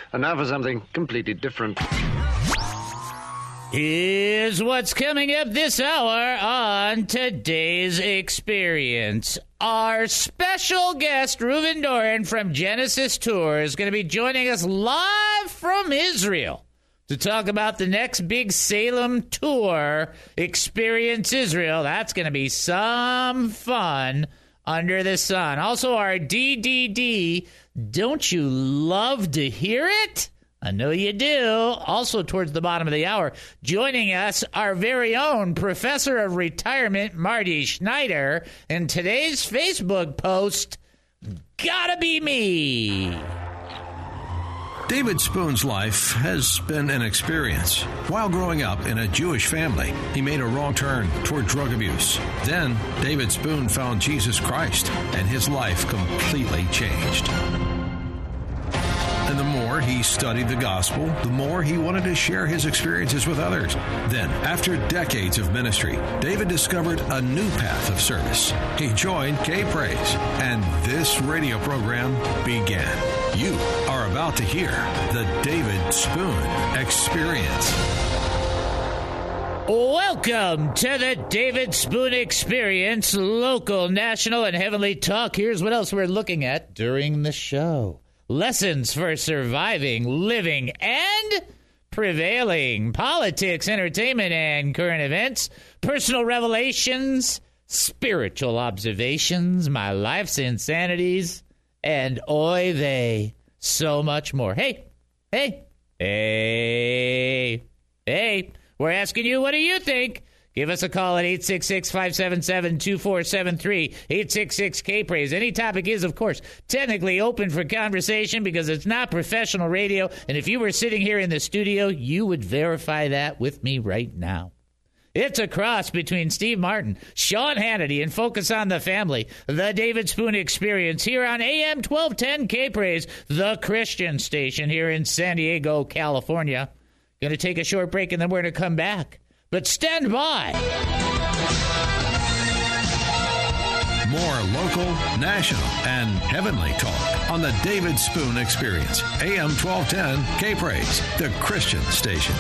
And now for something completely different. Here's what's coming up this hour on Today's Experience. Our special guest, Reuven Doran from Genesis Tour, is going to be joining us live from Israel to talk about the next big Salem tour, Experience Israel. That's going to be some fun under the sun. Also, our DDD, don't you love to hear it? I know you do. Also, towards the bottom of the hour, joining us, our very own Professor of Retirement, Marty Schneider, and today's Facebook post, Gotta Be Me. David Spoon's life has been an experience. While growing up in a Jewish family, he made a wrong turn toward drug abuse. Then, David Spoon found Jesus Christ, and his life completely changed. And the more he studied the gospel, the more he wanted to share his experiences with others. Then, after decades of ministry, David discovered a new path of service. He joined K-Praise, and this radio program began. You are about to hear the David Spoon Experience. Welcome to the David Spoon Experience, local, national, and heavenly talk. Here's what else we're looking at during the show. Lessons for surviving, living, and prevailing. Politics, entertainment, and current events. Personal revelations, spiritual observations, my life's insanities, and oy vey, so much more. Hey, we're asking you, what do you think? Give us a call at 866-577-2473, 866-K-Praise. Any topic is, of course, technically open for conversation because it's not professional radio. And if you were sitting here in the studio, you would verify that with me right now. It's a cross between Steve Martin, Sean Hannity, and Focus on the Family. The David Spoon Experience here on AM 1210 K-Praise, the Christian station here in San Diego, California. Going to take a short break and then we're going to come back. But stand by. More local, national, and heavenly talk on the David Spoon Experience. AM 1210, K-Praise, the Christian station.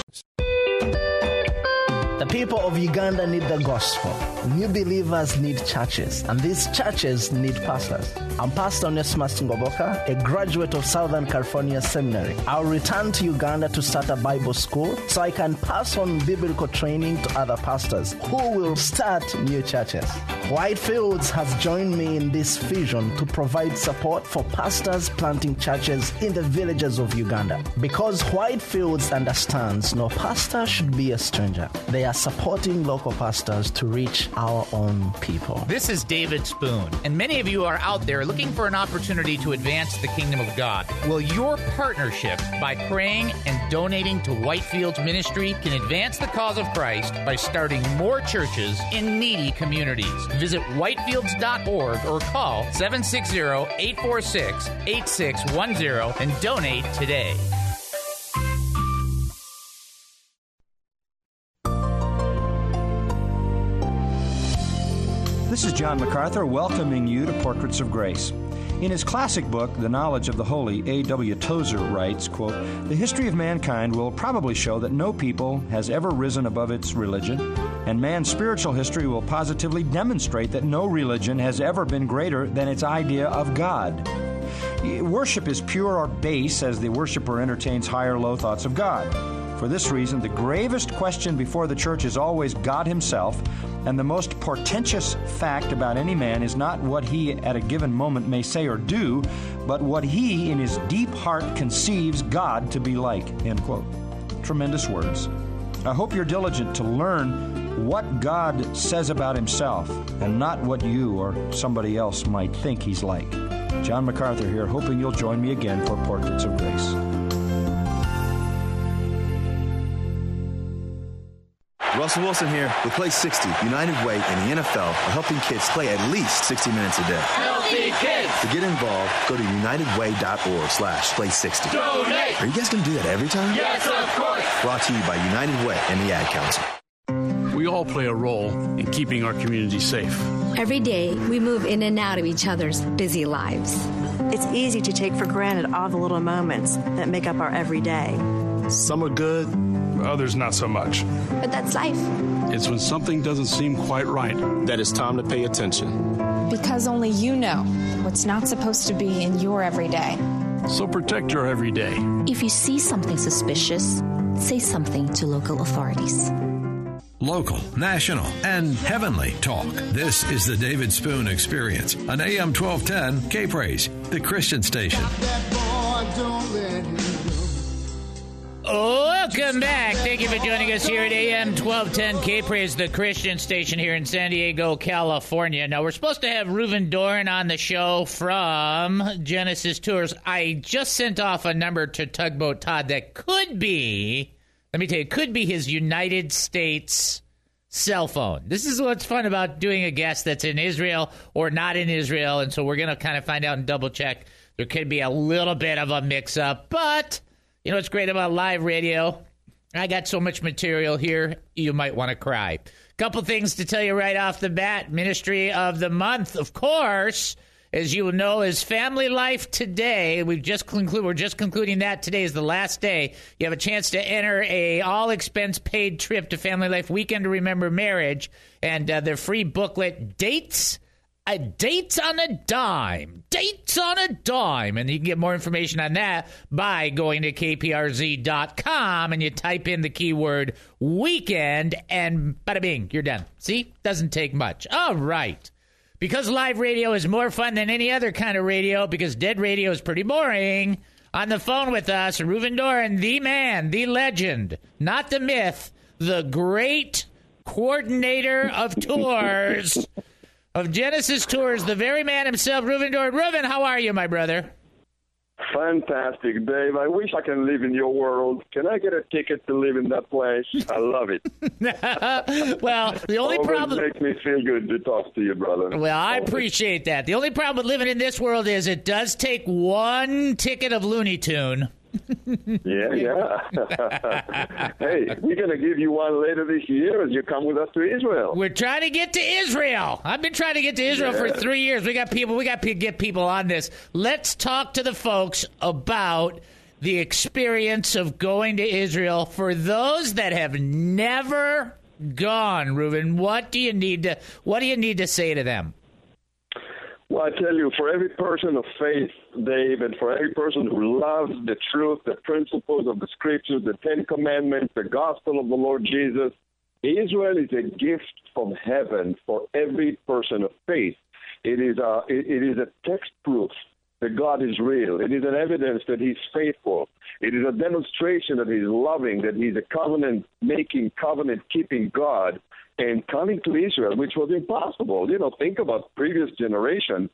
The people of Uganda need the gospel. New believers need churches, and these churches need pastors. I'm Pastor Onesimus Ngoboka, a graduate of Southern California Seminary. I'll return to Uganda to start a Bible school so I can pass on biblical training to other pastors who will start new churches. Whitefields has joined me in this vision to provide support for pastors planting churches in the villages of Uganda. Because Whitefields understands no pastor should be a stranger. They are supporting local pastors to reach our own people. This is David Spoon, and many of you are out there looking for an opportunity to advance the kingdom of God. Well, your partnership by praying and donating to Whitefields Ministry can advance the cause of Christ by starting more churches in needy communities. Visit whitefields.org or call 760-846-8610 and donate today. This is John MacArthur welcoming you to Portraits of Grace. In his classic book, The Knowledge of the Holy, A.W. Tozer writes, quote, "The history of mankind will probably show that no people has ever risen above its religion, and man's spiritual history will positively demonstrate that no religion has ever been greater than its idea of God. Worship is pure or base as the worshiper entertains high or low thoughts of God. For this reason, the gravest question before the church is always God himself, and the most portentous fact about any man is not what he at a given moment may say or do, but what he in his deep heart conceives God to be like." End quote. Tremendous words. I hope you're diligent to learn what God says about himself and not what you or somebody else might think he's like. John MacArthur here, hoping you'll join me again for Portraits of Grace. Russell Wilson here with Play 60, United Way and the NFL are helping kids play at least 60 minutes a day. Healthy kids! To get involved, go to unitedway.org/play60. Donate! Are you guys going to do that every time? Yes, of course! Brought to you by United Way and the Ad Council. We all play a role in keeping our community safe. Every day, we move in and out of each other's busy lives. It's easy to take for granted all the little moments that make up our everyday. Some are good, others not so much. But that's life. It's when something doesn't seem quite right that it's time to pay attention. Because only you know what's not supposed to be in your everyday. So protect your everyday. If you see something suspicious, say something to local authorities. Local, national, and heavenly talk. This is the David Spoon Experience on AM 1210 K-Praise, the Christian station. Welcome back. Thank you for joining us here at AM 1210 K-Praise, the Christian station here in San Diego, California. Now, we're supposed to have Reuven Doran on the show from Genesis Tours. I just sent off a number to Tugboat Todd that could be, let me tell you, could be his United States cell phone. This is what's fun about doing a guest that's in Israel or not in Israel, and so we're going to kind of find out and double-check. There could be a little bit of a mix-up, but you know what's great about live radio? I got so much material here, you might want to cry. Couple things to tell you right off the bat. Ministry of the month, of course, as you know, is Family Life Today. We're just concluding that. Today is the last day. You have a chance to enter a all-expense-paid trip to Family Life Weekend to Remember Marriage, and their free booklet, Dates on a Dime. Dates on a Dime. And you can get more information on that by going to kprz.com and you type in the keyword weekend and bada bing, you're done. See? Doesn't take much. All right. Because live radio is more fun than any other kind of radio, because dead radio is pretty boring, on the phone with us, Reuven Doran, the man, the legend, not the myth, the great coordinator of tours of Genesis Tours, the very man himself, Reuven Doran. Reuven, how are you, my brother? Fantastic, Dave. I wish I can live in your world. Can I get a ticket to live in that place? I love it. Well, the only problem... It makes me feel good to talk to you, brother. Well, I appreciate that. The only problem with living in this world is it does take one ticket of Looney Tune. Yeah. Hey, we're going to give you one later this year as you come with us to Israel. We're trying to get to Israel. I've been trying to get to Israel for 3 years. We got to get people on this. Let's talk to the folks about the experience of going to Israel. For those that have never gone, Reuven, what do you need to say to them? Well, I tell you, for every person of faith, Dave, and for every person who loves the truth, the principles of the Scriptures, the Ten Commandments, the gospel of the Lord Jesus, Israel is a gift from heaven for every person of faith. It is a text proof that God is real. It is an evidence that He's faithful. It is a demonstration that He's loving, that He's a covenant-making, covenant-keeping God. And coming to Israel, which was impossible. You know, think about previous generation.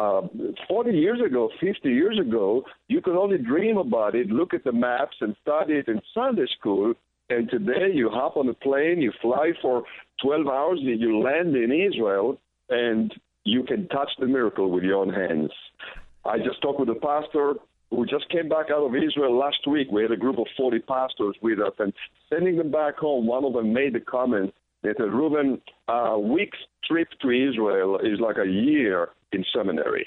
40 years ago, 50 years ago, you could only dream about it, look at the maps, and study it in Sunday school. And today you hop on a plane, you fly for 12 hours, and you land in Israel, and you can touch the miracle with your own hands. I just talked with a pastor who just came back out of Israel last week. We had a group of 40 pastors with us, and sending them back home, one of them made the comment that Reuven, a week's trip to Israel is like a year in seminary.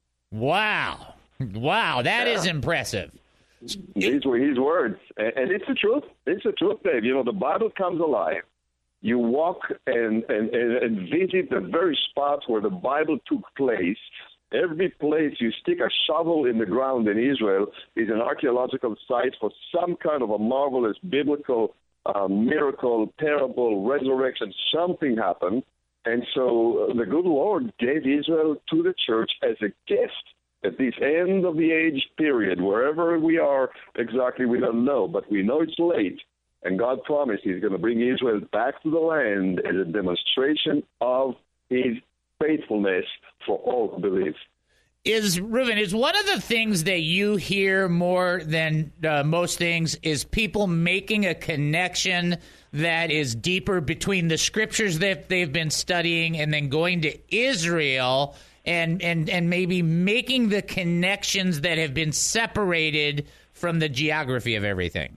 Wow, that is impressive. These were his words, and it's the truth. It's the truth, Dave. You know, the Bible comes alive. You walk and visit the very spots where the Bible took place. Every place you stick a shovel in the ground in Israel is an archaeological site for some kind of a marvelous biblical miracle, parable, resurrection, something happened. And so the good Lord gave Israel to the church as a gift at this end of the age period. Wherever we are exactly, we don't know, but we know it's late. And God promised He's going to bring Israel back to the land as a demonstration of His faithfulness for all who believe. Reuven, is one of the things that you hear more than most things is people making a connection that is deeper between the scriptures that they've been studying and then going to Israel and maybe making the connections that have been separated from the geography of everything?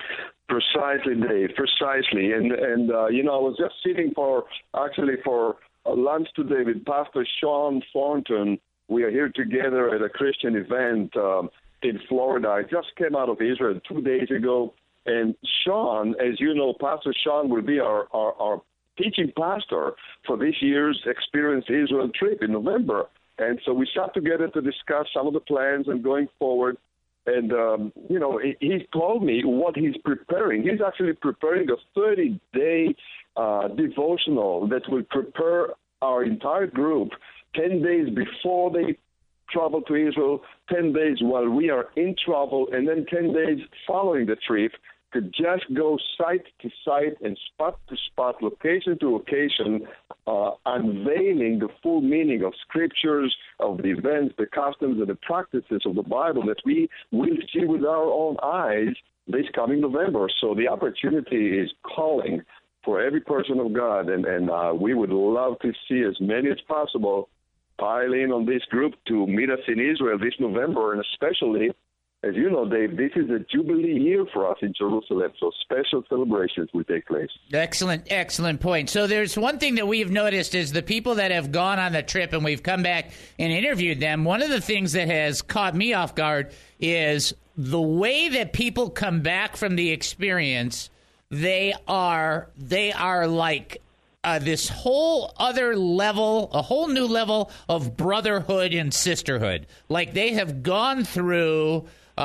Precisely, Dave, precisely. And you know, I was just sitting for lunch today with Pastor Sean Thornton. We are here together at a Christian event in Florida. I just came out of Israel 2 days ago. And Sean, as you know, Pastor Sean will be our teaching pastor for this year's Experience Israel trip in November. And so we sat together to discuss some of the plans and going forward. And, he told me what he's preparing. He's actually preparing a 30-day devotional that will prepare our entire group 10 days before they travel to Israel, 10 days while we are in travel, and then 10 days following the trip to just go site to site and spot to spot, location to location, unveiling the full meaning of scriptures, of the events, the customs, and the practices of the Bible that we will see with our own eyes this coming November. So the opportunity is calling for every person of God, and we would love to see as many as possible pile in on this group to meet us in Israel this November, and especially, as you know, Dave, this is a Jubilee year for us in Jerusalem, so special celebrations will take place. Excellent point. So there's one thing that we've noticed is the people that have gone on the trip and we've come back and interviewed them, one of the things that has caught me off guard is the way that people come back from the experience. They are like this whole other level, a whole new level of brotherhood and sisterhood. Like they have gone through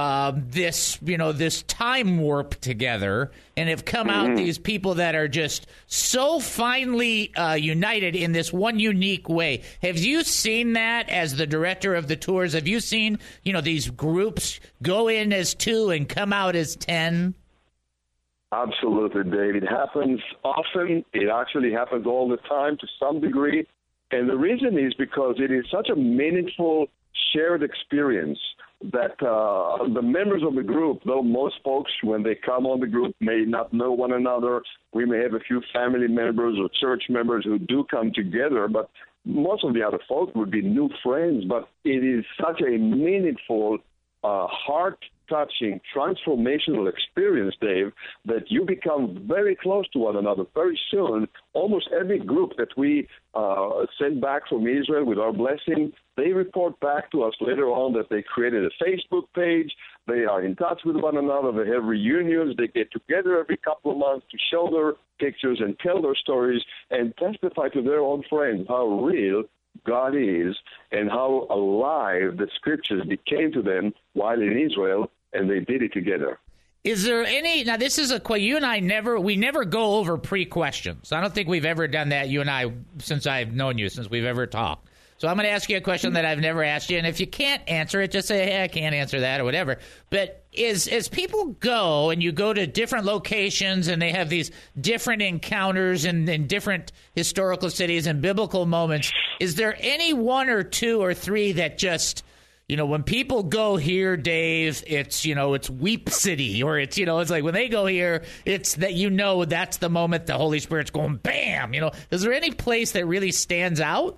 this time warp together and have come out these people that are just so finely united in this one unique way. Have you seen that as the director of the tours? Have you seen, these groups go in as 2 and come out as 10? Absolutely, Dave. It happens often. It actually happens all the time to some degree. And the reason is because it is such a meaningful shared experience that the members of the group, though most folks, when they come on the group, may not know one another. We may have a few family members or church members who do come together, but most of the other folks would be new friends. But it is such a meaningful, heart-touching, transformational experience, Dave, that you become very close to one another very soon. Almost every group that we send back from Israel with our blessing, they report back to us later on that they created a Facebook page. They are in touch with one another. They have reunions. They get together every couple of months to show their pictures and tell their stories and testify to their own friends how real God is and how alive the scriptures became to them while in Israel, and they did it together. Is there any, now this is you and I never go over pre-questions. I don't think we've ever done that, you and I, since I've known you, since we've ever talked. So I'm going to ask you a question that I've never asked you, and if you can't answer it, just say, hey, I can't answer that or whatever. But as people go and you go to different locations and they have these different encounters in different historical cities and biblical moments, is there any 1 or 2 or 3 that just, when people go here, Dave, it's Weep City, or it's like when they go here, it's that, that's the moment the Holy Spirit's going, bam, is there any place that really stands out?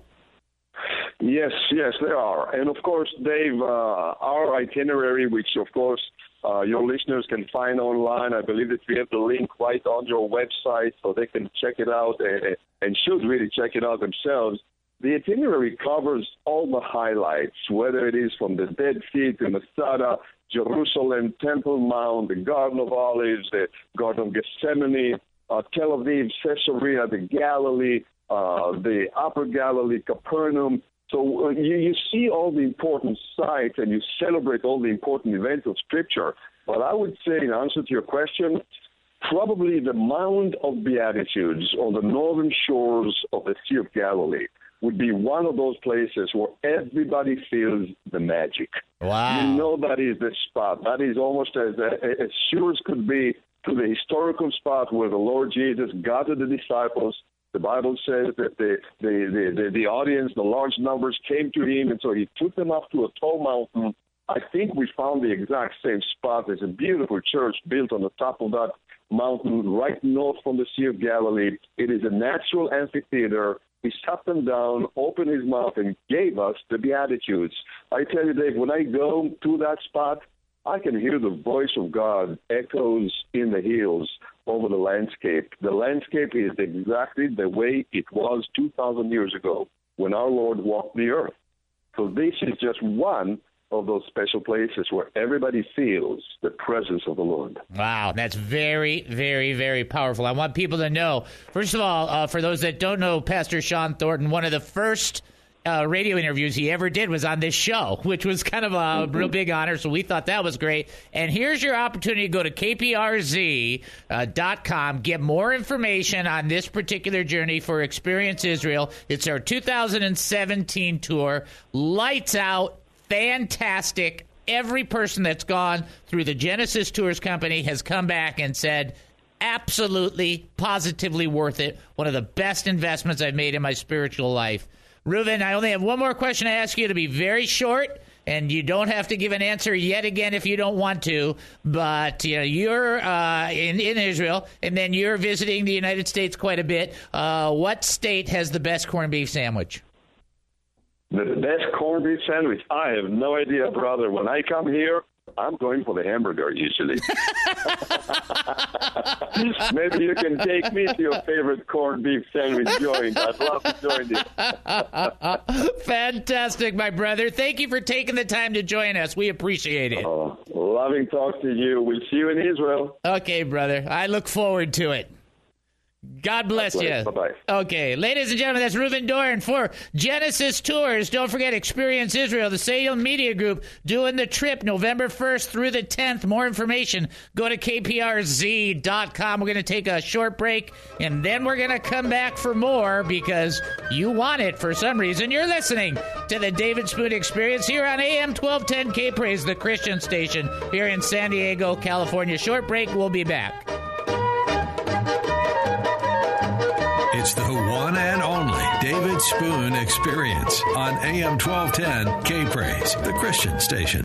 Yes, there are. And, of course, Dave, our itinerary, which, of course, your listeners can find online, I believe that we have the link right on your website so they can check it out and should really check it out themselves. The itinerary covers all the highlights, whether it is from the Dead Sea to Masada, Jerusalem, Temple Mount, the Garden of Olives, the Garden of Gethsemane, Tel Aviv, Caesarea, the Galilee, the Upper Galilee, Capernaum. So you see all the important sites and you celebrate all the important events of Scripture. But I would say, in answer to your question, probably the Mount of Beatitudes on the northern shores of the Sea of Galilee would be one of those places where everybody feels the magic. Wow. That is the spot. That is almost as sure as could be to the historical spot where the Lord Jesus gathered the disciples. The Bible says that the audience, the large numbers, came to him, and so he took them up to a tall mountain. I think we found the exact same spot. There's a beautiful church built on the top of that mountain right north from the Sea of Galilee. It is a natural amphitheater. He sat them down, opened his mouth, and gave us the Beatitudes. I tell you, Dave, when I go to that spot, I can hear the voice of God echoes in the hills. over the landscape. The landscape is exactly the way it was 2,000 years ago when our Lord walked the earth. So this is just one of those special places where everybody feels the presence of the Lord. Wow, that's very, very, very powerful. I want people to know, first of all, for those that don't know Pastor Sean Thornton, one of the first radio interviews he ever did was on this show, which was kind of a real big honor, so we thought that was great. And here's your opportunity to go to kprz.com, get more information on this particular journey for Experience Israel. It's our 2017 tour. Lights out, fantastic. Every person that's gone through the Genesis Tours Company has come back and said, absolutely, positively worth it. One of the best investments I've made in my spiritual life. Reuven, I only have one more question to ask you, to be very short, and you don't have to give an answer yet again if you don't want to, but you're in Israel, and then you're visiting the United States quite a bit. What state has the best corned beef sandwich? The best corned beef sandwich? I have no idea, brother. When I come here, I'm going for the hamburger usually. Maybe you can take me to your favorite corned beef sandwich joint. I'd love to join you. Fantastic, my brother. Thank you for taking the time to join us. We appreciate it. Loving talk to you. We'll see you in Israel. Okay, brother. I look forward to it. God bless you. Bye-bye. Okay, ladies and gentlemen, that's Reuven Doran for Genesis Tours. Don't forget, Experience Israel, the Salem Media Group, doing the trip November 1st through the 10th. More information, go to kprz.com. We're going to take a short break, and then we're going to come back for more because you want it for some reason. You're listening to the David Spoon Experience here on AM 1210 K-Praise, the Christian station here in San Diego, California. Short break, we'll be back. It's the one and only David Spoon Experience on AM 1210 K-Praise, the Christian station.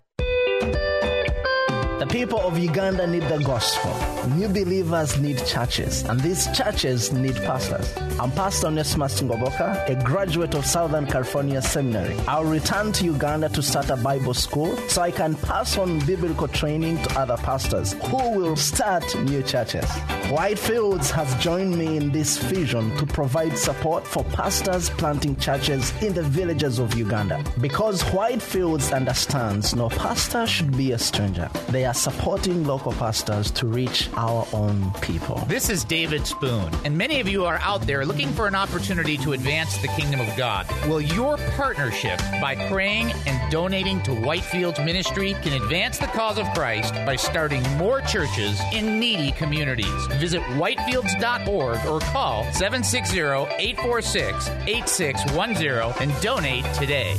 The people of Uganda need the gospel. New believers need churches, and these churches need pastors. I'm Pastor Onesimus Ngoboka, a graduate of Southern California Seminary. I'll return to Uganda to start a Bible school so I can pass on biblical training to other pastors who will start new churches. Whitefields has joined me in this vision to provide support for pastors planting churches in the villages of Uganda. Because Whitefields understands no pastor should be a stranger. They are supporting local pastors to reach our own people. This is David Spoon, and many of you are out there looking for an opportunity to advance the kingdom of God. Well, your partnership by praying and donating to Whitefields Ministry can advance the cause of Christ by starting more churches in needy communities. Visit whitefields.org or call 760-846-8610 and donate today.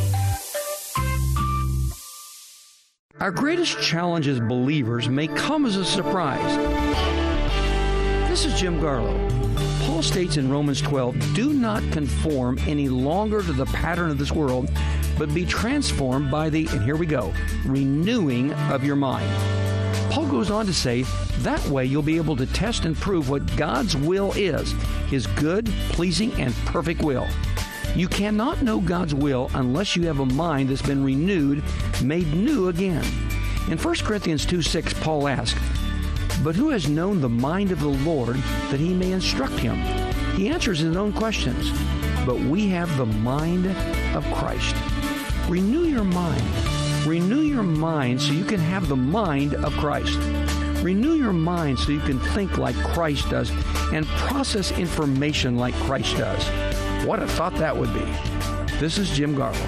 Our greatest challenge as believers may come as a surprise. This is Jim Garlow. Paul states in Romans 12, do not conform any longer to the pattern of this world, but be transformed by the, and here we go, renewing of your mind. Paul goes on to say, that way you'll be able to test and prove what God's will is, His good, pleasing, and perfect will. You cannot know God's will unless you have a mind that's been renewed, made new again. In 1 Corinthians 2:6, Paul asks, but who has known the mind of the Lord that he may instruct him? He answers his own questions. But we have the mind of Christ. Renew your mind. Renew your mind so you can have the mind of Christ. Renew your mind so you can think like Christ does and process information like Christ does. What a thought that would be. This is Jim Garlow.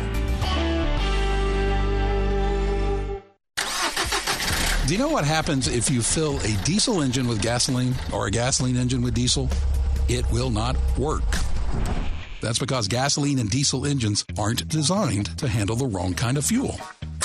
Do you know what happens if you fill a diesel engine with gasoline or a gasoline engine with diesel? It will not work. That's because gasoline and diesel engines aren't designed to handle the wrong kind of fuel.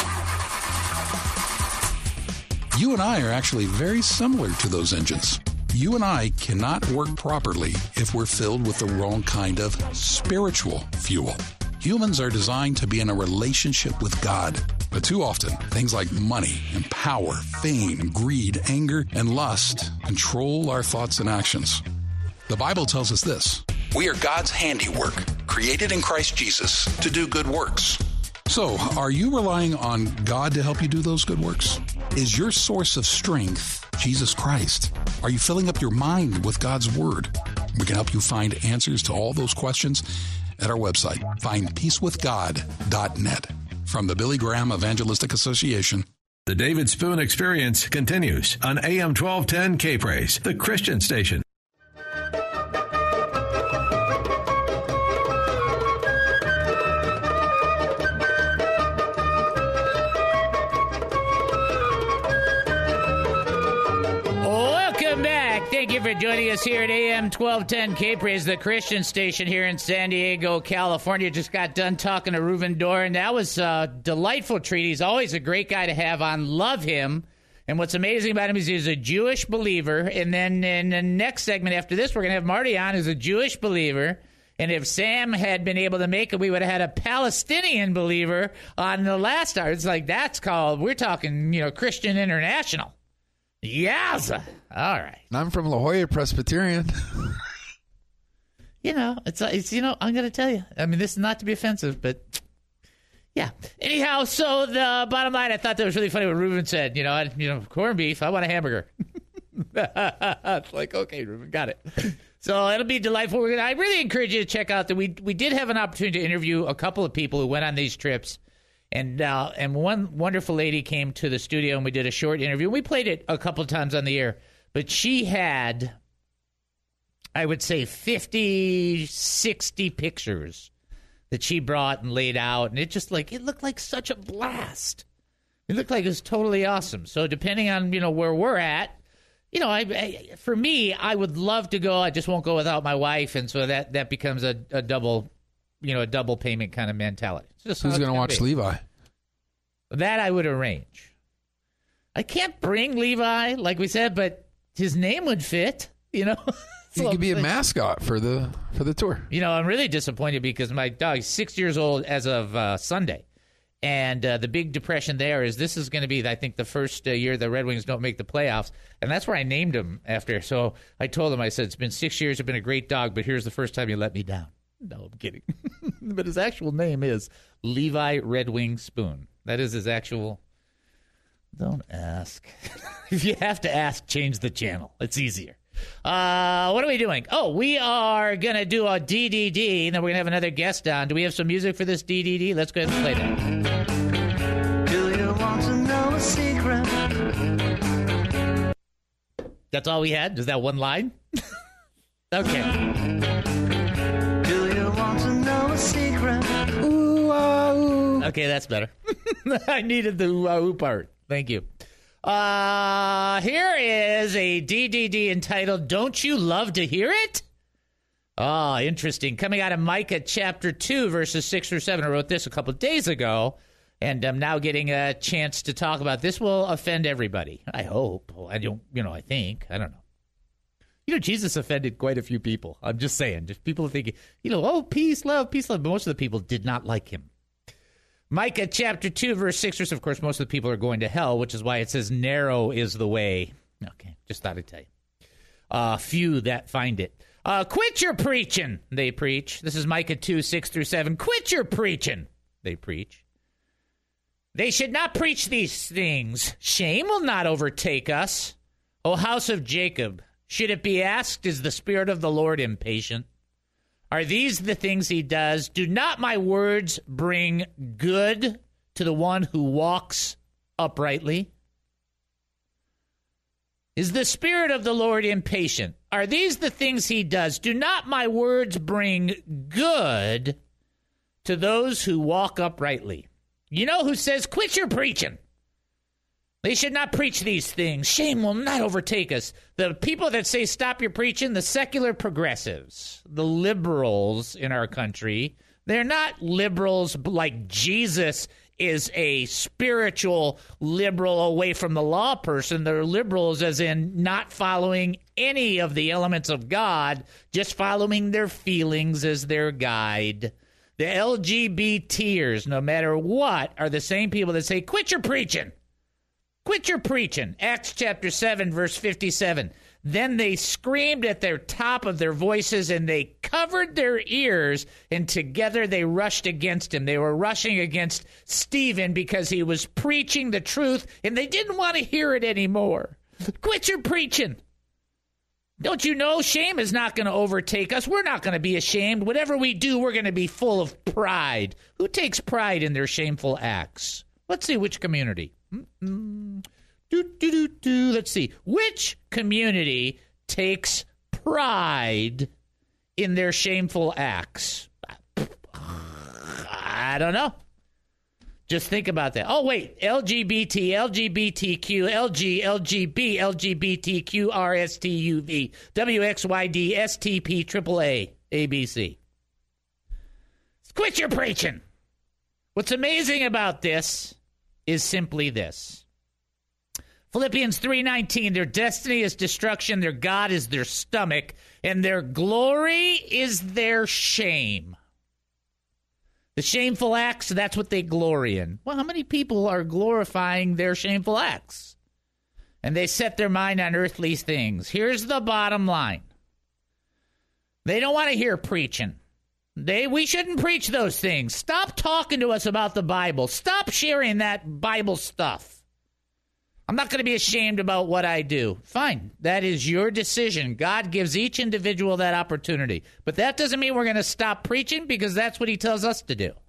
You and I are actually very similar to those engines. You and I cannot work properly if we're filled with the wrong kind of spiritual fuel. Humans are designed to be in a relationship with God. But too often, things like money and power, fame, greed, anger, and lust control our thoughts and actions. The Bible tells us this: we are God's handiwork, created in Christ Jesus to do good works. So, are you relying on God to help you do those good works? Is your source of strength Jesus Christ? Are you filling up your mind with God's Word? We can help you find answers to all those questions at our website, findpeacewithgod.net. From the Billy Graham Evangelistic Association. The David Spoon Experience continues on AM 1210 K-Praise, the Christian station. Welcome back. Thank you for joining us here at AM 1210 K-Praise, the Christian station here in San Diego, California. Just got done talking to Reuven Doran. That was a delightful treat. He's always a great guy to have on. Love him. And what's amazing about him is he's a Jewish believer. And then in the next segment after this, we're going to have Marty on, who's a Jewish believer. And if Sam had been able to make it, we would have had a Palestinian believer on the last hour. It's like, that's called, we're talking, Christian International. Yowza. All right. And I'm from La Jolla Presbyterian. It's I'm going to tell you. I mean, this is not to be offensive, but yeah. Anyhow, so the bottom line, I thought that was really funny what Reuven said. Corned beef, I want a hamburger. It's like, okay, Reuven, got it. So it'll be delightful. I really encourage you to check out that we did have an opportunity to interview a couple of people who went on these trips. And one wonderful lady came to the studio, and we did a short interview. We played it a couple of times on the air. But she had, I would say, 50, 60 pictures that she brought and laid out. And it looked like such a blast. It looked like it was totally awesome. So depending on, where we're at, for me, I would love to go. I just won't go without my wife. And so that becomes a double payment kind of mentality. Who's going to watch Levi? That I would arrange. I can't bring Levi, like we said, but his name would fit, He could be a mascot for the tour. I'm really disappointed because my dog is 6 years old as of Sunday. And the big depression there is this is going to be, I think, the first year the Red Wings don't make the playoffs. And that's where I named him after. So I told him, I said, it's been 6 years, you've been a great dog, but here's the first time you let me down. No, I'm kidding. But his actual name is Levi Red Wing Spoon. That is his actual. Don't ask. If you have to ask, change the channel. It's easier. What are we doing? Oh, we are going to do a DDD, and then we're going to have another guest on. Do we have some music for this DDD? Let's go ahead and play that. Do you want to know a secret? That's all we had? Is that one line? Okay. Want to know a secret? Ooh, ooh. Okay, that's better. I needed the ooh part. Thank you. Here is a DDD entitled "Don't You Love to Hear It?" Oh, interesting. Coming out of Micah chapter 2, verses 6 through 7. I wrote this a couple of days ago, and I'm now getting a chance to talk about this. Will offend everybody, I hope. I don't, I think. I don't know. Jesus offended quite a few people. I'm just saying. Just people thinking, oh, peace, love. But most of the people did not like him. Micah chapter 2, verse 6. Of course, most of the people are going to hell, which is why it says narrow is the way. Okay, just thought I'd tell you. Few that find it. Quit your preaching, they preach. This is Micah 2, 6 through 7. Quit your preaching, they preach. They should not preach these things. Shame will not overtake us, O house of Jacob. Should it be asked, is the Spirit of the Lord impatient? Are these the things he does? Do not my words bring good to the one who walks uprightly? Is the Spirit of the Lord impatient? Are these the things he does? Do not my words bring good to those who walk uprightly? Who says, quit your preaching? They should not preach these things. Shame will not overtake us. The people that say stop your preaching, the secular progressives, the liberals in our country, they're not liberals like Jesus is a spiritual liberal away from the law person. They're liberals as in not following any of the elements of God, just following their feelings as their guide. The LGBTers, no matter what, are the same people that say, quit your preaching. Quit your preaching. Acts chapter 7, verse 57. Then they screamed at the top of their voices, and they covered their ears, and together they rushed against him. They were rushing against Stephen because he was preaching the truth, and they didn't want to hear it anymore. Quit your preaching. Don't you know shame is not going to overtake us? We're not going to be ashamed. Whatever we do, we're going to be full of pride. Who takes pride in their shameful acts? Let's see which community. Let's see. Which community takes pride in their shameful acts? I don't know. Just think about that. Oh, wait. LGBT, LGBTQ, LG, LGB, LGBTQ, RSTUV, WXYD, STP, AAA, ABC. Quit your preaching. What's amazing about this is simply this. Philippians 3:19, their destiny is destruction, their God is their stomach, and their glory is their shame. The shameful acts, that's what they glory in. Well, how many people are glorifying their shameful acts? And they set their mind on earthly things. Here's the bottom line. They don't want to hear preaching. We shouldn't preach those things. Stop talking to us about the Bible. Stop sharing that Bible stuff. I'm not going to be ashamed about what I do. Fine. That is your decision. God gives each individual that opportunity. But that doesn't mean we're going to stop preaching, because that's what he tells us to do.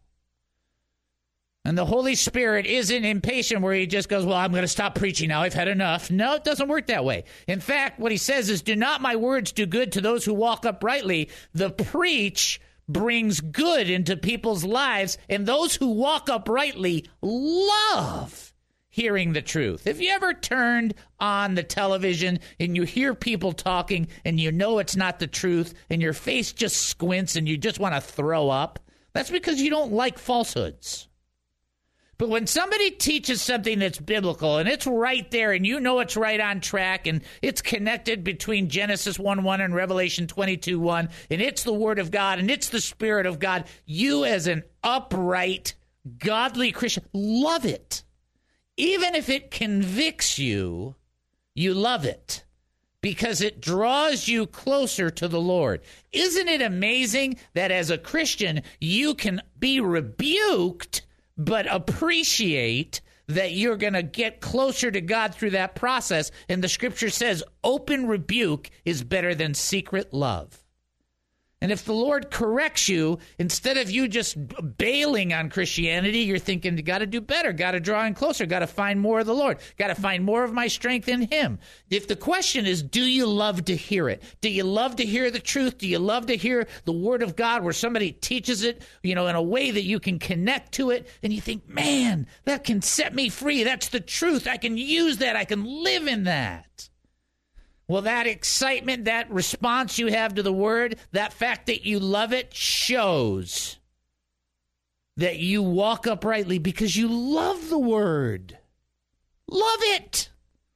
And the Holy Spirit isn't impatient where he just goes, well, I'm going to stop preaching now. I've had enough. No, it doesn't work that way. In fact, what he says is, do not my words do good to those who walk uprightly? The preach brings good into people's lives, and those who walk uprightly love hearing the truth. Have you ever turned on the television and you hear people talking and you know it's not the truth and your face just squints and you just want to throw up? That's because you don't like falsehoods. But when somebody teaches something that's biblical and it's right there and you know it's right on track and it's connected between Genesis 1:1 and Revelation 22:1 and it's the Word of God and it's the Spirit of God, you as an upright, godly Christian love it. Even if it convicts you, you love it because it draws you closer to the Lord. Isn't it amazing that as a Christian, you can be rebuked but appreciate that you're going to get closer to God through that process? And the scripture says open rebuke is better than secret love. And if the Lord corrects you, instead of you just bailing on Christianity, you're thinking, got to do better, got to draw in closer, got to find more of the Lord, got to find more of my strength in him. If the question is, do you love to hear it? Do you love to hear the truth? Do you love to hear the Word of God where somebody teaches it, in a way that you can connect to it? And you think, man, that can set me free. That's the truth. I can use that. I can live in that. Well, that excitement, that response you have to the Word, that fact that you love it shows that you walk uprightly because you love the Word. Love it.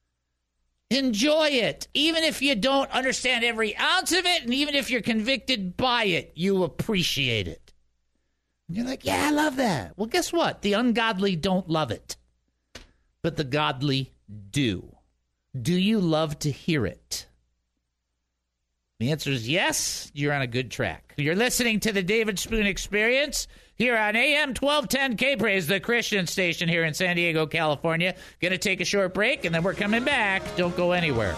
Enjoy it. Even if you don't understand every ounce of it, and even if you're convicted by it, you appreciate it. And you're like, yeah, I love that. Well, guess what? The ungodly don't love it, but the godly do. Do you love to hear it? The answer is yes. You're on a good track. You're listening to the David Spoon Experience here on AM 1210 K-Praise, the Christian station here in San Diego, California. Going to take a short break, and then we're coming back. Don't go anywhere.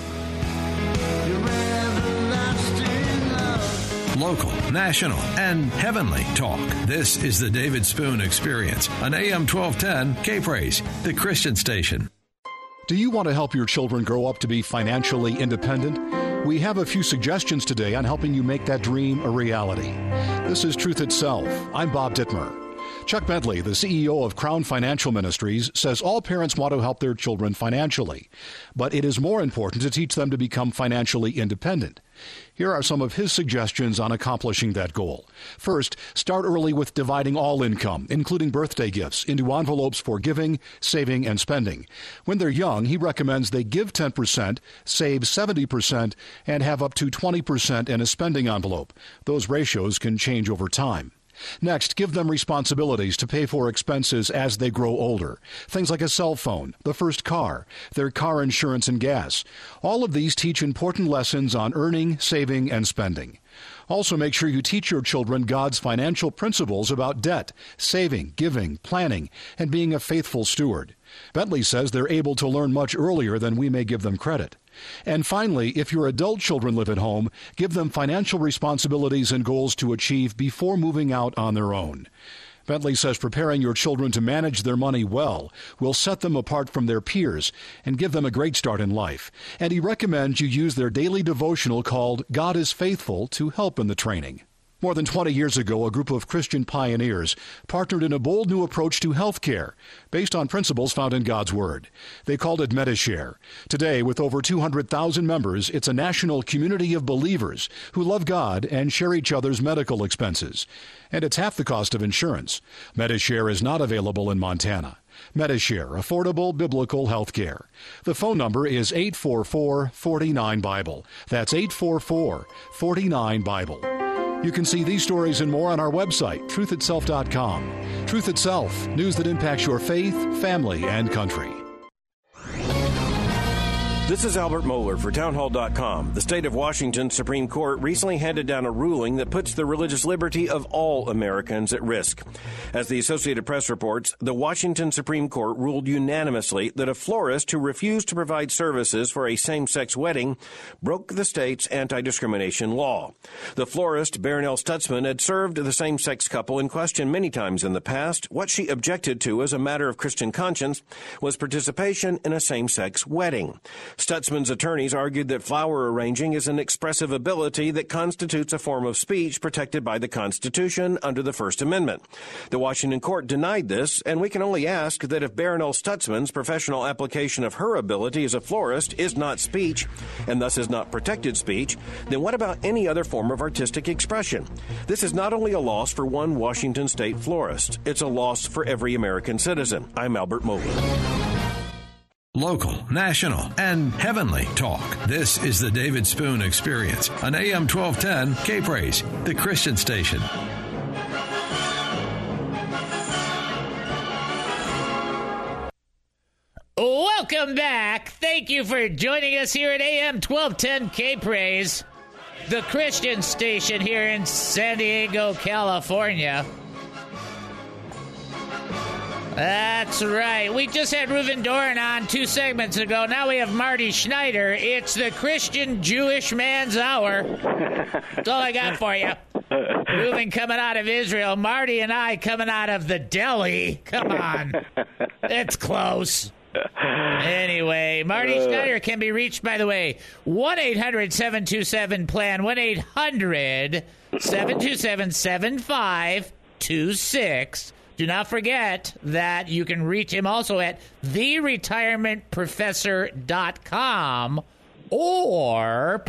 Local, national, and heavenly talk. This is the David Spoon Experience on AM 1210 K-Praise, the Christian station. Do you want to help your children grow up to be financially independent? We have a few suggestions today on helping you make that dream a reality. This is Truth Itself. I'm Bob Dittmer. Chuck Bentley, the CEO of Crown Financial Ministries, says all parents want to help their children financially, but it is more important to teach them to become financially independent. Here are some of his suggestions on accomplishing that goal. First, start early with dividing all income, including birthday gifts, into envelopes for giving, saving, and spending. When they're young, he recommends they give 10%, save 70%, and have up to 20% in a spending envelope. Those ratios can change over time. Next, give them responsibilities to pay for expenses as they grow older. Things like a cell phone, the first car, their car insurance and gas. All of these teach important lessons on earning, saving, and spending. Also, make sure you teach your children God's financial principles about debt, saving, giving, planning, and being a faithful steward. Bentley says they're able to learn much earlier than we may give them credit. And finally, if your adult children live at home, give them financial responsibilities and goals to achieve before moving out on their own. Bentley says preparing your children to manage their money well will set them apart from their peers and give them a great start in life. And he recommends you use their daily devotional called God is Faithful to help in the training. More than 20 years ago, a group of Christian pioneers partnered in a bold new approach to health care based on principles found in God's Word. They called it Medi-Share. Today, with over 200,000 members, it's a national community of believers who love God and share each other's medical expenses. And it's half the cost of insurance. Medi-Share is not available in Montana. Medi-Share, affordable biblical health care. The phone number is 844-49-BIBLE. That's 844-49-BIBLE. You can see these stories and more on our website, truthisself.com. Truth Itself, news that impacts your faith, family, and country. This is Albert Mohler for Townhall.com. The state of Washington Supreme Court recently handed down a ruling that puts the religious liberty of all Americans at risk. As the Associated Press reports, the Washington Supreme Court ruled unanimously that a florist who refused to provide services for a same-sex wedding broke the state's anti-discrimination law. The florist, Baronelle Stutzman, had served the same-sex couple in question many times in the past. What she objected to as a matter of Christian conscience was participation in a same-sex wedding. Stutzman's attorneys argued that flower arranging is an expressive ability that constitutes a form of speech protected by the Constitution under the First Amendment. The Washington court denied this, and we can only ask that if Baronelle Stutzman's professional application of her ability as a florist is not speech, and thus is not protected speech, then what about any other form of artistic expression? This is not only a loss for one Washington state florist, it's a loss for every American citizen. I'm Albert Mohler. Local, national, and heavenly talk. This is the David Spoon Experience on AM 1210 K-Praise, the Christian station. Welcome back. Thank you for joining us here at AM 1210 K-Praise, the Christian station here in San Diego, California. That's right. We just had Reuven Doran on 2 segments ago. Now we have Marty Schneider. It's the Christian Jewish Man's Hour. That's all I got for you. Reuven coming out of Israel. Marty and I coming out of the deli. Come on. It's close. Anyway, Marty Schneider can be reached, by the way, 1-800-727-PLAN, 1-800-727-7526. Do not forget that you can reach him also at theretirementprofessor.com or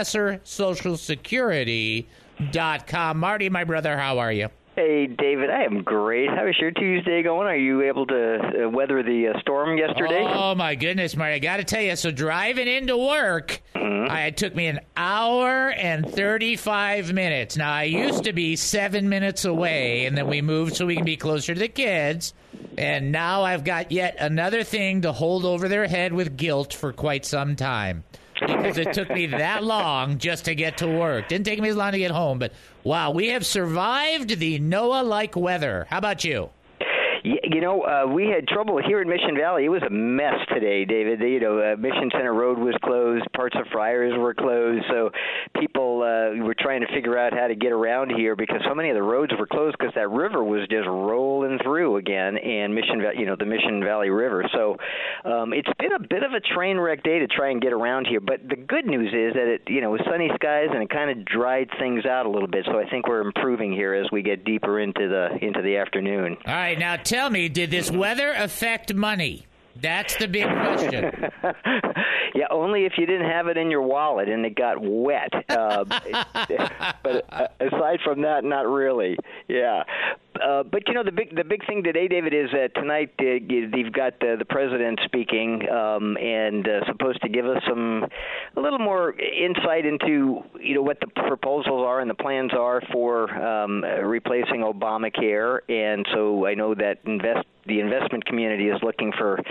professorsocialsecurity.com. Marty, my brother, how are you? Hey, David, I am great. How is your Tuesday going? Are you able to weather the storm yesterday? Oh, my goodness, Marty. I got to tell you, so driving into work, it took me an hour and 35 minutes. Now, I used to be 7 minutes away, and then we moved so we can be closer to the kids. And now I've got yet another thing to hold over their head with guilt for quite some time. Because it took me that long just to get to work. Didn't take me as long to get home, but wow, we have survived the Noah-like weather. How about you? You know, we had trouble here in Mission Valley. It was a mess today, David. Mission Center Road was closed. Parts of Friars were closed. So people were trying to figure out how to get around here because so many of the roads were closed because that river was just rolling through again, and the Mission Valley River. So it's been a bit of a train wreck day to try and get around here. But the good news is that it was sunny skies and it kind of dried things out a little bit. So I think we're improving here as we get deeper into the afternoon. All right, now tell me, did this weather affect money? That's the big question. Yeah, only if you didn't have it in your wallet and it got wet. But aside from that, not really. Yeah. But the big thing today, David, is that tonight you've got the president speaking and supposed to give us a little more insight into what the proposals are and the plans are for replacing Obamacare. And so I know that the investment community is looking for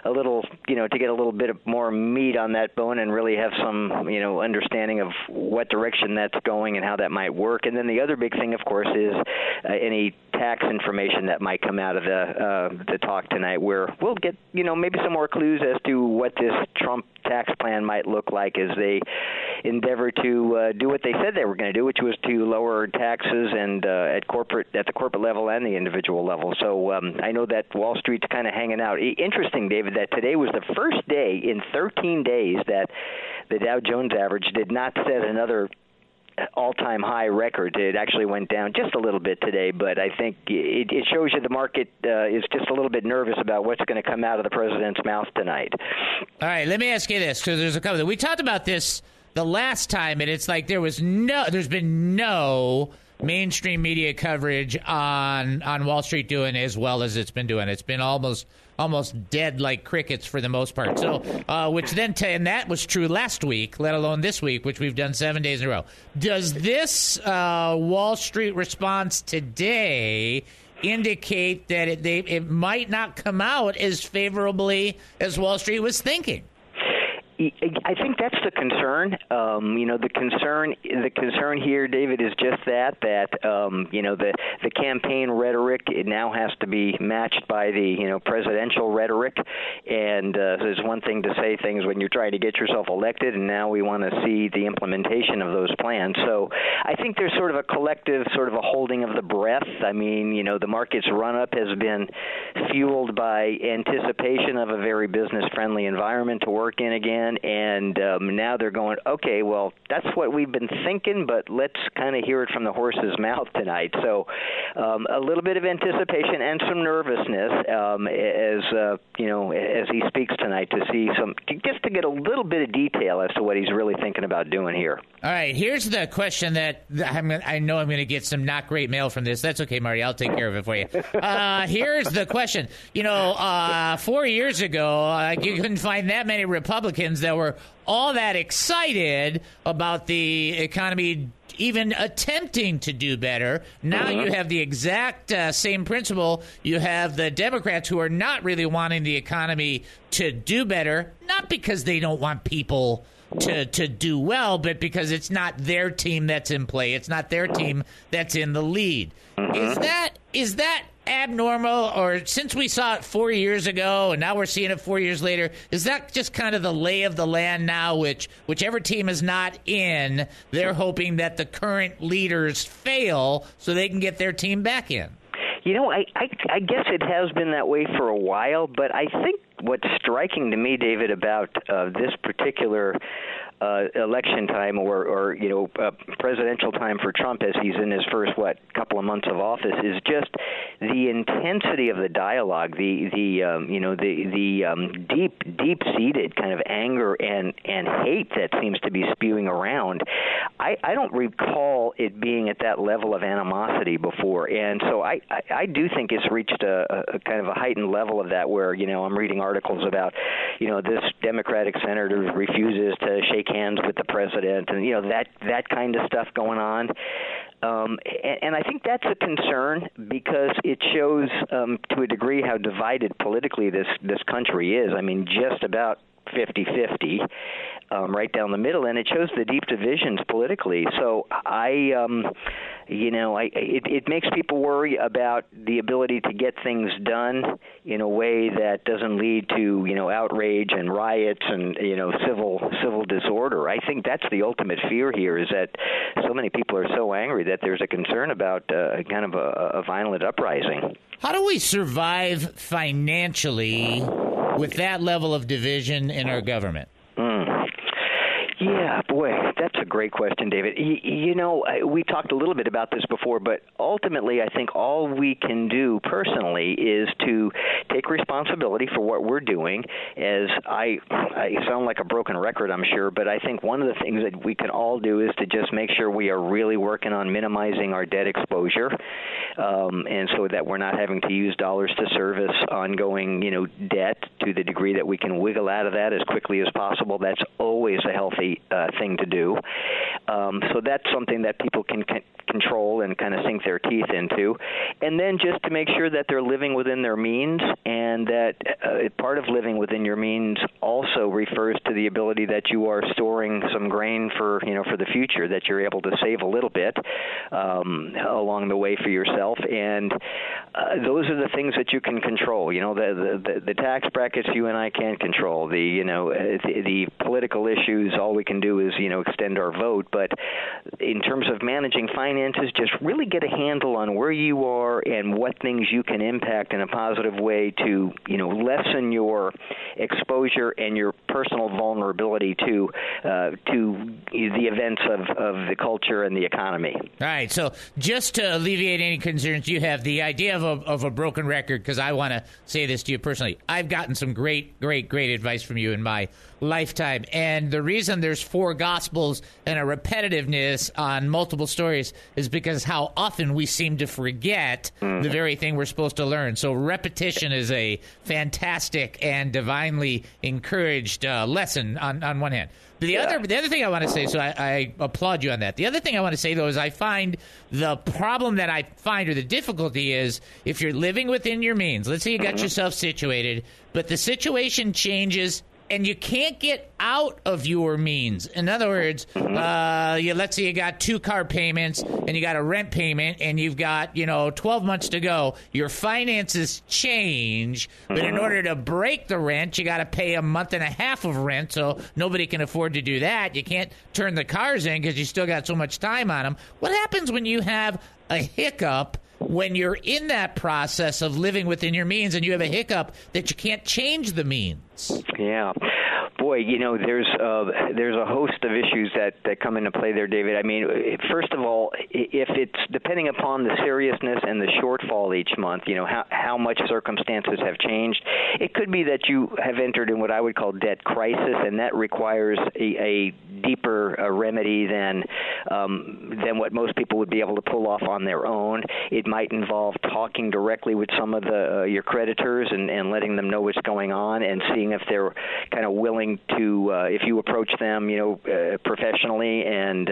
little, to get a little bit more meat on that bone and really have some, understanding of what direction that's going and how that might work. And then the other big thing, of course, is any tax information that might come out of the talk tonight, where we'll get, maybe some more clues as to what this Trump tax plan might look like as they endeavor to do what they said they were going to do, which was to lower taxes and at the corporate level and the individual level. So I know that Wall Street's kind of hanging out. Interesting, David, that today was the first day in 13 days that the Dow Jones average did not set another all-time high record. It actually went down just a little bit today, but I think it shows you the market is just a little bit nervous about what's going to come out of the president's mouth tonight. All right, let me ask you this, because there's a couple. We talked about this the last time, and it's like there's been no mainstream media coverage on Wall Street doing as well as it's been doing. It's been almost dead like crickets for the most part. So, and that was true last week, let alone this week, which we've done 7 days in a row. Does this Wall Street response today indicate that it might not come out as favorably as Wall Street was thinking? I think that's the concern. The concern here, David, is just that the campaign rhetoric, it now has to be matched by the presidential rhetoric. And there's one thing to say things when you're trying to get yourself elected, and now we want to see the implementation of those plans. So I think there's sort of a collective, sort of a holding of the breath. I mean, the market's run-up has been fueled by anticipation of a very business-friendly environment to work in again. And now they're going, okay, well, that's what we've been thinking, but let's kind of hear it from the horse's mouth tonight. So a little bit of anticipation and some nervousness as he speaks tonight just to get a little bit of detail as to what he's really thinking about doing here. All right, here's the question that I know I'm going to get some not great mail from this. That's okay, Marty. I'll take care of it for you. Here's the question. 4 years ago, you couldn't find that many Republicans that were all that excited about the economy even attempting to do better. Now you have the exact same principle. You have the Democrats who are not really wanting the economy to do better, not because they don't want people to do well, but because it's not their team that's in play. It's not their team that's in the lead. Is that abnormal, or since we saw it 4 years ago and now we're seeing it 4 years later, is that just kind of the lay of the land now, whichever team is not in, they're hoping that the current leaders fail so they can get their team back in? I guess it has been that way for a while, but I think what's striking to me, David, about this particular election time or presidential time for Trump as he's in his first couple of months of office is just the intensity of the dialogue, the deep-seated kind of anger and hate that seems to be spewing around. I don't recall it being at that level of animosity before, and so I do think it's reached a kind of a heightened level of that where I'm reading articles about this Democratic senator refuses to shake hands with the president, and that kind of stuff going on. And I think that's a concern because it shows to a degree how divided politically this country is. I mean, just about 50-50, right down the middle, and it shows the deep divisions politically. So it makes people worry about the ability to get things done in a way that doesn't lead to outrage and riots and civil disorder. I think that's the ultimate fear here, is that so many people are so angry that there's a concern about kind of a violent uprising. How do we survive financially with that level of division in our government? Yeah, boy, that's a great question, David. We talked a little bit about this before, but ultimately I think all we can do personally is to take responsibility for what we're doing. As I sound like a broken record, I'm sure, but I think one of the things that we can all do is to just make sure we are really working on minimizing our debt exposure exposure, and so that we're not having to use dollars to service ongoing, debt to the degree that we can wiggle out of that as quickly as possible. That's always a healthy thing to do. So that's something that people can control and kind of sink their teeth into. And then just to make sure that they're living within their means, and that part of living within your means also refers to the ability that you are storing some grain for the future, that you're able to save a little bit along the way for yourself. And those are the things that you can control. The tax brackets you and I can't control. The political issues, all we can do is extend our vote. But in terms of managing finances, just really get a handle on where you are and what things you can impact in a positive way to lessen your exposure and your personal vulnerability to the events of the culture and the economy. All right. So just to alleviate any concerns you have, the idea of a broken record, because I want to say this to you personally, I've gotten some great advice from you in my lifetime. And the reason there's 4 Gospels and a repetitiveness on multiple stories is because how often we seem to forget the very thing we're supposed to learn. So repetition is a fantastic and divinely encouraged lesson on one hand. The other thing I want to say, so I applaud you on that. The other thing I want to say, though, is I find the problem that I find, or the difficulty is, if you're living within your means, let's say you got yourself situated, but the situation changes and you can't get out of your means. In other words, let's say you got 2 car payments and you got a rent payment and you've got, 12 months to go. Your finances change, but in order to break the rent, you got to pay a month and a half of rent, so nobody can afford to do that. You can't turn the cars in because you still got so much time on them. What happens when you have a hiccup when you're in that process of living within your means and you have a hiccup that you can't change the means? Yeah. Boy, there's a host of issues that come into play there, David. I mean, first of all, if it's depending upon the seriousness and the shortfall each month, how much circumstances have changed. It could be that you have entered in what I would call debt crisis, and that requires a deeper remedy than what most people would be able to pull off on their own. It might involve talking directly with some of your creditors and letting them know what's going on, and seeing if they're kind of willing to, if you approach them, professionally and,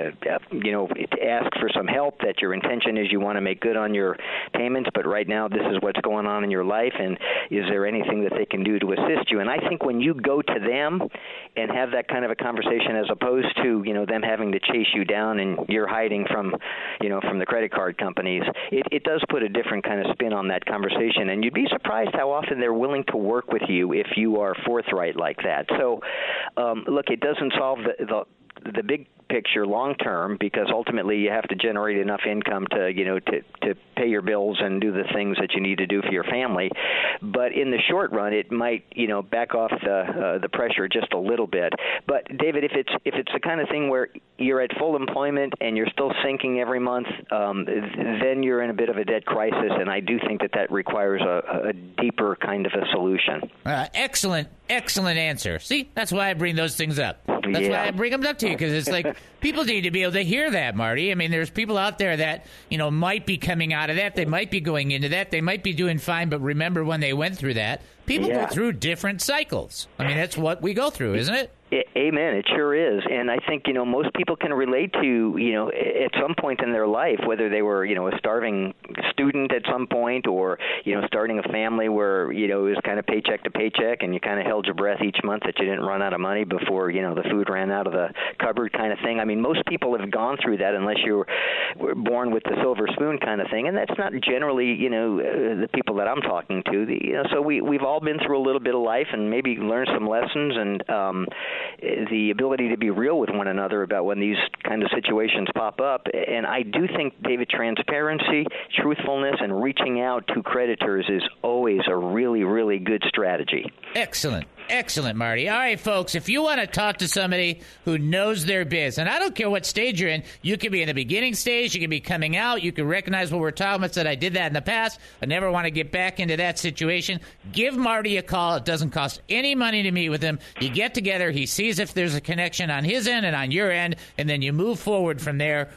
to ask for some help, that your intention is you want to make good on your payments, but right now this is what's going on in your life, and is there anything that they can do to assist you? And I think when you go to them and have that kind of a conversation, as opposed to, them having to chase you down and you're hiding from the credit card companies, it does put a different kind of spin on that conversation. And you'd be surprised how often they're willing to work with you if you are forthright like that. So, look, it doesn't solve the big picture long term, because ultimately you have to generate enough income to pay your bills and do the things that you need to do for your family. But in the short run, it might back off the pressure just a little bit. But David, if it's the kind of thing where you're at full employment and you're still sinking every month, then you're in a bit of a debt crisis, and I do think that requires a deeper kind of a solution. Excellent answer. See, that's why I bring those things up. That's why I bring them up to you, because it's like people need to be able to hear that, Marty. I mean, there's people out there that, might be coming out of that. They might be going into that. They might be doing fine, but remember when they went through that. People go through different cycles. I mean, that's what we go through, isn't it? Amen. It sure is. And I think, most people can relate to, at some point in their life, whether they were, a starving student at some point, or, starting a family where, it was kind of paycheck to paycheck, and you kind of held your breath each month that you didn't run out of money before, the food ran out of the cupboard kind of thing. I mean, most people have gone through that unless you were born with the silver spoon kind of thing. And that's not generally, the people that I'm talking to. So we've all been through a little bit of life and maybe learned some lessons, and the ability to be real with one another about when these kind of situations pop up. And I do think, David, transparency, truthfulness, and reaching out to creditors is always a really, really good strategy. Excellent. Excellent, Marty. All right, folks, if you want to talk to somebody who knows their biz, and I don't care what stage you're in, you could be in the beginning stage, you could be coming out, you can recognize what we're talking about, said I did that in the past, I never want to get back into that situation, give Marty a call. It doesn't cost any money to meet with him. You get together, he sees if there's a connection on his end and on your end, and then you move forward from there.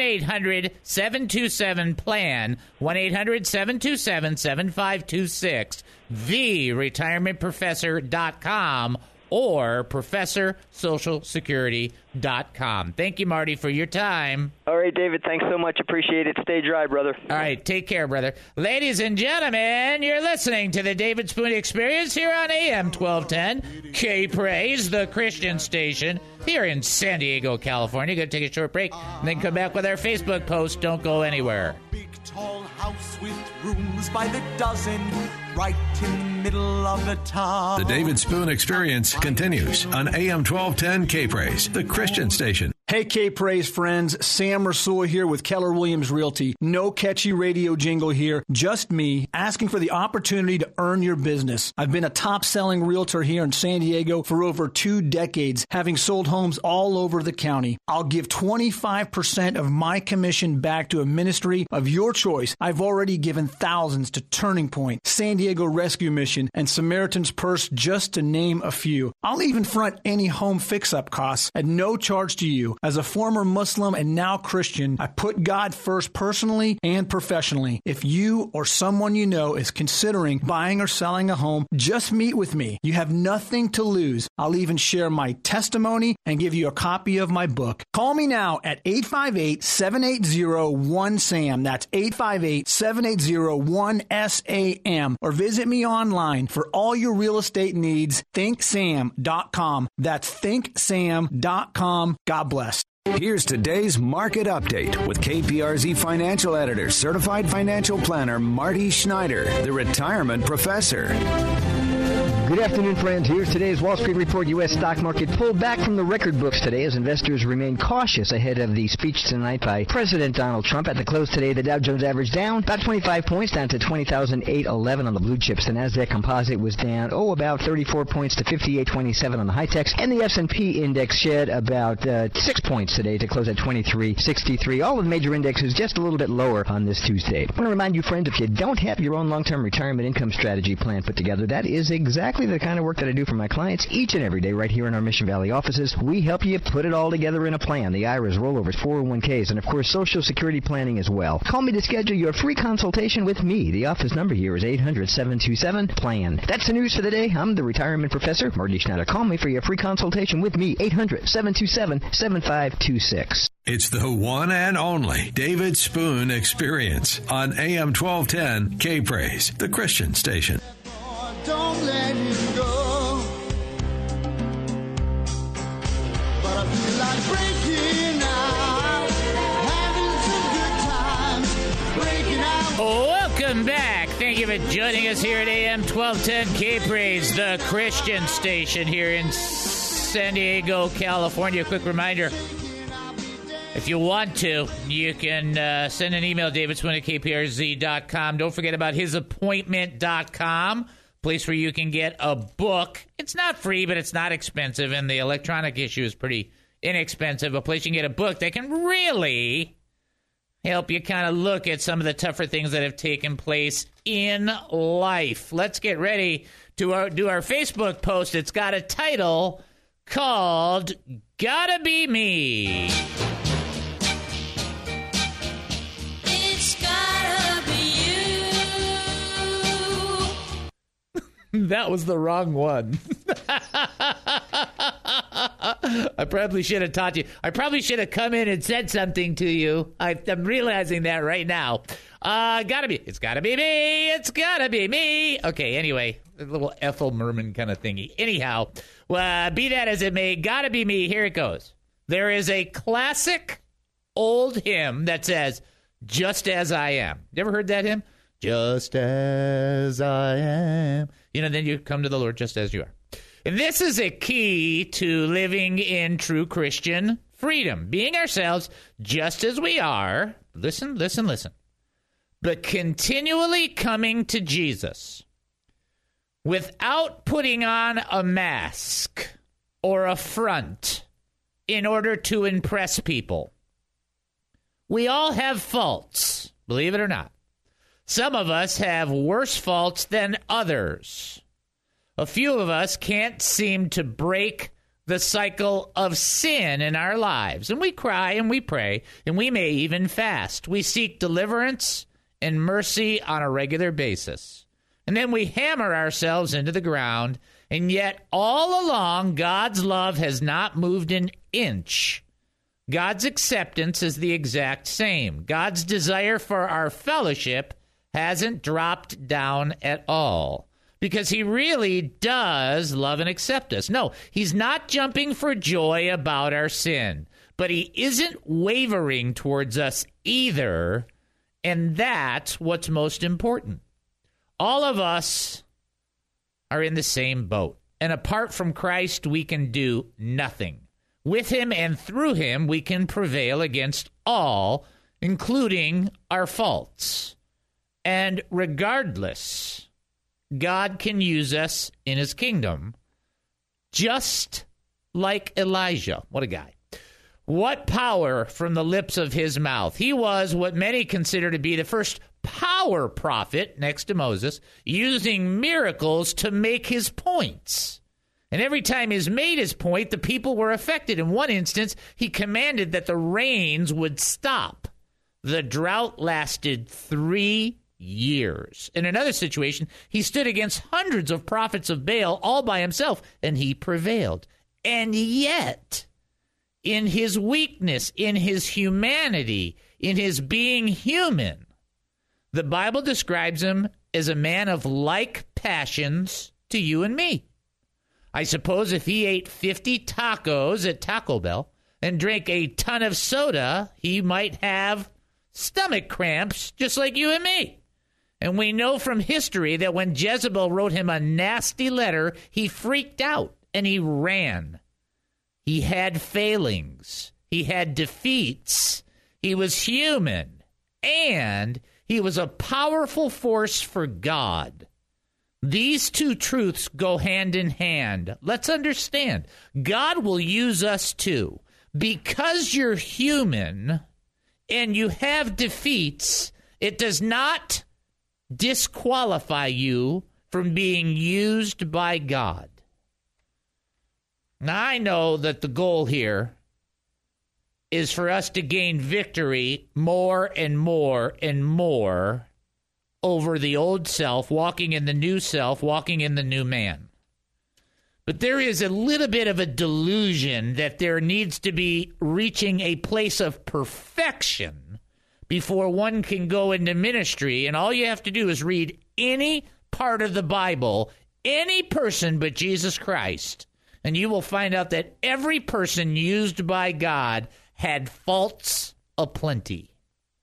1-800-727-PLAN, 1-800-727-7526, TheRetirementProfessor.com, or ProfessorSocialSecurity.com. Thank you, Marty, for your time. All right, David, thanks so much. Appreciate it. Stay dry, brother. All right, take care, brother. Ladies and gentlemen, you're listening to the David Spoon Experience here on AM 1210, K-Praise, the Christian station, here in San Diego, California. Going to take a short break and then come back with our Facebook post. Don't go anywhere. Big, tall house with rooms by the dozen, right in the middle of the town. The David Spoon Experience continues on AM 1210 K-Praise, the Christian station. Hey, K-Praise friends, Sam Rasul here with Keller Williams Realty. No catchy radio jingle here, just me asking for the opportunity to earn your business. I've been a top-selling realtor here in San Diego for over 2 decades, having sold homes all over the county. I'll give 25% of my commission back to a ministry of your choice. I've already given thousands to Turning Point, San Diego Rescue Mission, and Samaritan's Purse, just to name a few. I'll even front any home fix-up costs at no charge to you. As a former Muslim and now Christian, I put God first personally and professionally. If you or someone you know is considering buying or selling a home, just meet with me. You have nothing to lose. I'll even share my testimony and give you a copy of my book. Call me now at 858-780-1SAM. That's 858-780-1SAM. Or visit me online for all your real estate needs. ThinkSam.com. That's ThinkSam.com. God bless. Here's today's market update with KPRZ financial editor, certified financial planner Marty Schneider, the retirement professor. Good afternoon, friends. Here's today's Wall Street Report. U.S. stock market pulled back from the record books today as investors remain cautious ahead of the speech tonight by President Donald Trump. At the close today, the Dow Jones average down about 25 points, down to 20,811 on the blue chips. The Nasdaq Composite was down, about 34 points to 5827 on the high techs. And the S&P index shed about 6 points today to close at 2363. All of the major indexes just a little bit lower on this Tuesday. I want to remind you, friends, if you don't have your own long-term retirement income strategy plan put together, that is exactly the kind of work that I do for my clients each and every day right here in our Mission Valley offices. We help you put it all together in a plan. The IRAs, rollovers, 401ks, and of course Social Security planning as well. Call me to schedule your free consultation with me. The office number here is 800-727-PLAN. That's the news for the day. I'm the retirement professor, Marty Schneider. Call me for your free consultation with me, 800-727-7526. It's the one and only David Spoon Experience on AM 1210 K-Praise, the Christian station. Don't let him go. But I feel like breaking out, having some good times, breaking out. Welcome back. Thank you for joining us here at AM 1210 K-Praise, the Christian station here in San Diego, California. Quick reminder, if you want to, you can send an email, davidspoon@kprz.com. Don't forget about hisappointment.com. Place where you can get a book. It's not free, but it's not expensive, and the electronic issue is pretty inexpensive. A place you can get a book that can really help you kind of look at some of the tougher things that have taken place in life. Let's get ready to do our Facebook post. It's got a title called Gotta Be Me. That was the wrong one. I probably should have taught you. I probably should have come in and said something to you. I'm realizing that right now. Gotta be. It's gotta be me. It's gotta be me. Okay, anyway, a little Ethel Merman kind of thingy. Anyhow, be that as it may, gotta be me. Here it goes. There is a classic old hymn that says, "Just as I am." You ever heard that hymn? Just as I am. Then you come to the Lord just as you are. And this is a key to living in true Christian freedom. Being ourselves just as we are. Listen, listen, listen. But continually coming to Jesus without putting on a mask or a front in order to impress people. We all have faults, believe it or not. Some of us have worse faults than others. A few of us can't seem to break the cycle of sin in our lives. And we cry and we pray, and we may even fast. We seek deliverance and mercy on a regular basis. And then we hammer ourselves into the ground, and yet all along, God's love has not moved an inch. God's acceptance is the exact same. God's desire for our fellowship hasn't dropped down at all. Because he really does love and accept us. No, he's not jumping for joy about our sin, but he isn't wavering towards us either, and that's what's most important. All of us are in the same boat, and apart from Christ, we can do nothing. With him and through him, we can prevail against all, including our faults. And regardless, God can use us in his kingdom, just like Elijah. What a guy. What power from the lips of his mouth. He was what many consider to be the first power prophet, next to Moses, using miracles to make his points. And every time he's made his point, the people were affected. In one instance, he commanded that the rains would stop. The drought lasted 3 years. In another situation, he stood against hundreds of prophets of Baal all by himself, and he prevailed. And yet, in his weakness, in his humanity, in his being human, the Bible describes him as a man of like passions to you and me. I suppose if he ate 50 tacos at Taco Bell and drank a ton of soda, he might have stomach cramps just like you and me. And we know from history that when Jezebel wrote him a nasty letter, he freaked out and he ran. He had failings. He had defeats. He was human. And he was a powerful force for God. These two truths go hand in hand. Let's understand. God will use us too. Because you're human and you have defeats, it does not disqualify you from being used by God. Now, I know that the goal here is for us to gain victory more and more and more over the old self, walking in the new self, walking in the new man. But there is a little bit of a delusion that there needs to be reaching a place of perfection before one can go into ministry, and all you have to do is read any part of the Bible, any person but Jesus Christ, and you will find out that every person used by God had faults aplenty.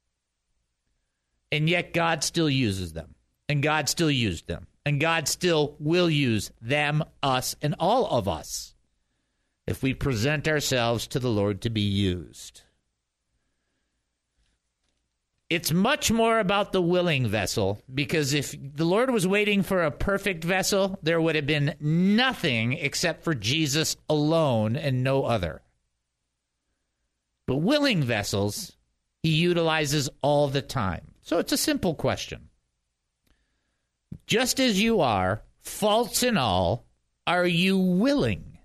And yet God still uses them, and God still used them, and God still will use them, us, and all of us if we present ourselves to the Lord to be used. It's much more about the willing vessel, because if the Lord was waiting for a perfect vessel, there would have been nothing except for Jesus alone and no other. But willing vessels, he utilizes all the time. So it's a simple question. Just as you are, faults and all, are you willing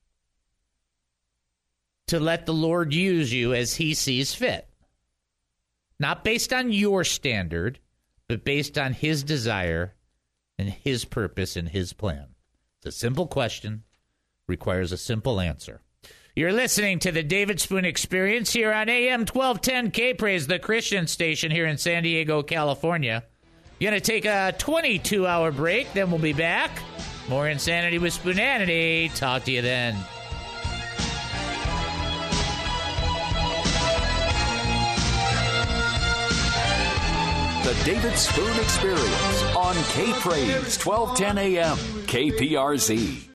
to let the Lord use you as he sees fit? Not based on your standard, but based on his desire and his purpose and his plan. It's a simple question, requires a simple answer. You're listening to the David Spoon Experience here on AM 1210 K-Praise, the Christian station here in San Diego, California. You're going to take a 22-hour break, then we'll be back. More Insanity with Spoonanity. Talk to you then. The David Spoon Experience on K-Praise, 1210 AM, KPRZ.